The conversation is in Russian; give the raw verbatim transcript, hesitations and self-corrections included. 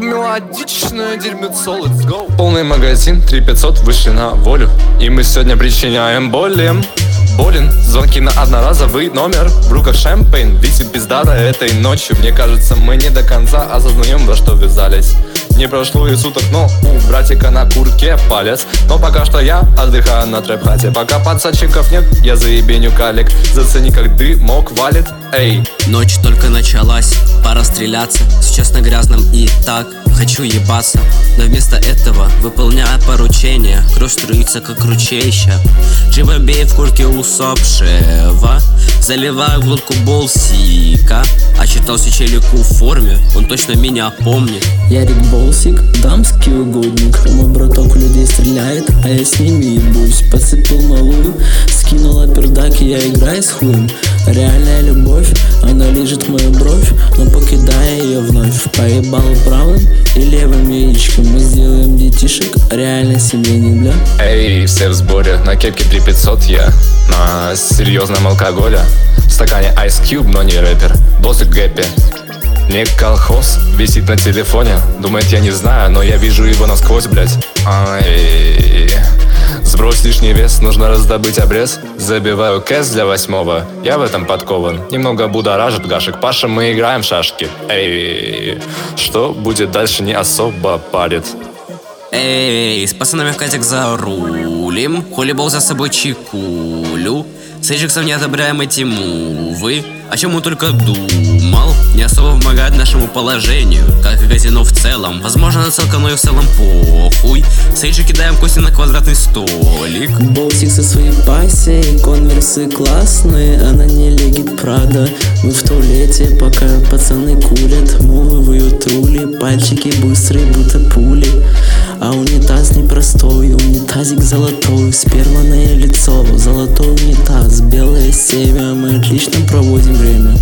мелодичное дерьмецо, let's go. Полный магазин, три пятьсот вышли на волю, и мы сегодня причиняем боли. Болен, звонки на одноразовый номер, в руках шампейн, висит пиздата этой ночью. Мне кажется, мы не до конца осознаем, во что ввязались. Не прошло и суток, но у братика на куртке палец. Но пока что я отдыхаю на трэп-хате. Пока пацанчиков нет, я заебеню калик. Зацени, как дымок валит, эй. Ночь только началась, пора стреляться. Сейчас на грязном и так хочу ебаться. Но вместо этого, выполняя поручение, кровь струится как ручейща. Джибабей в куртке усопшего, заливаю в глотку болсика. А читался челику в форме, он точно меня помнит. Ярик Болсик, дамский угодник. Мой браток людей стреляет, а я с ними ебусь. Подцепил малую, скинула пердак, и я играю с хуем. Реальная любовь, она лежит мою бровь, но покидая ее вновь. Поебал правым и левым яичком. Мы сделаем детишек, реально себе не бля. Эй, все в сборе, на кепке три пятьсот я на серьезном алкоголе. В стакане Ice Cube, но не рэпер. Босик Гэппи, не колхоз, висит на телефоне. Думает, я не знаю, но я вижу его насквозь, блять. Ай, сбрось лишний вес, нужно раздобыть обрез. Забиваю кэс для восьмого, я в этом подкован. Немного будоражит гашек, Паша, мы играем в шашки. Эй, что будет дальше, не особо парит. Эй, с пацанами в катик зарулим, холибол за собой чекулю. С эйджексом не одобряем эти мувы. О чем он только думал, не особо помогает нашему положению, как и казино в целом. Возможно, нацелка, но и в целом похуй. С эйджи кидаем кости на квадратный столик. Болтик со своей пассией, конверсы классные, она не легит Прада. Мы в туалете, пока пацаны курят, мувы выют рули, пальчики быстрые, будто пули. А унитаз непростой, унитазик золотой, сперманное лицо, золотой унитаз, белое семя, мы отлично проводим время.